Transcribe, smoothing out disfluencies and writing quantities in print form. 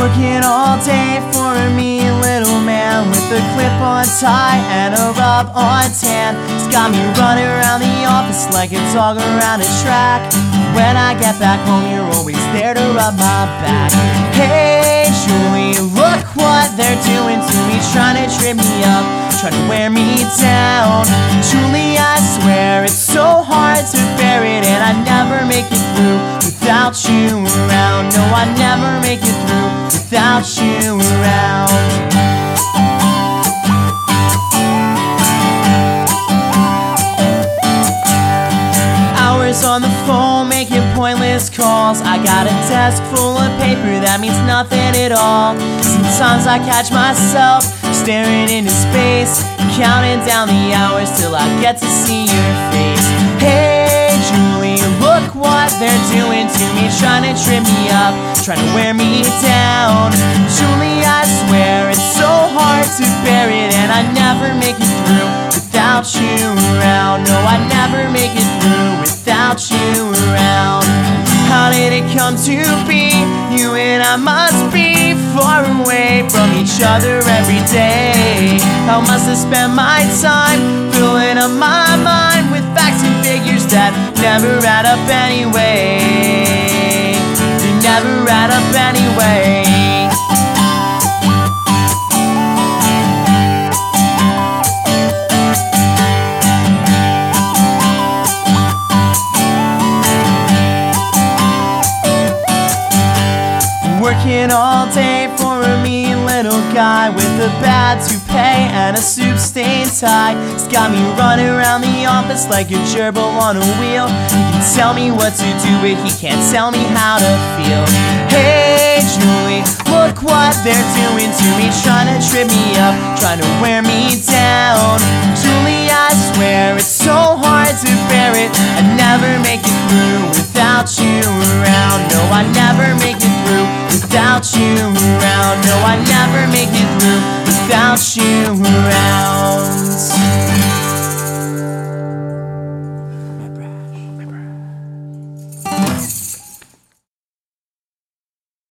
Working all day for a mean little man with a clip-on tie and a rub-on tan. It's got me running around the office like a dog around a track. When I get back home, you're always there to rub my back. Hey Julie, look what they're doing to me, trying to trip me up, trying to wear me down. Julie, I swear it's so hard to bear it, and I never make it through without you around. No, I never make it through without you around. Hours on the phone making pointless calls. I got a desk full of paper that means nothing at all. Sometimes I catch myself staring into space, counting down the hours till I get to see your face. Hey Julie, look what they're doing to me, trying to trip me up, trying to wear me down. Julie, I swear it's so hard to bear it, and I never make it through without you around. No, I never make it through without you around. How did it come to be? You and I must be far away from each other every day. How must I spend my time filling up my mind with facts and figures that never add up anyway? They never add up anyway. Working all day for a mean little guy with a bad toupee and a soup-stained tie. He's got me running around the office like a gerbil on a wheel. He can tell me what to do, but he can't tell me how to feel. Hey Julie, look what they're doing to me, trying to trip me up, trying to wear me down. Julie, I swear it's so hard to bear it, I never make it through without you around. No, I never make it through without you around. No, I never make it through without you around.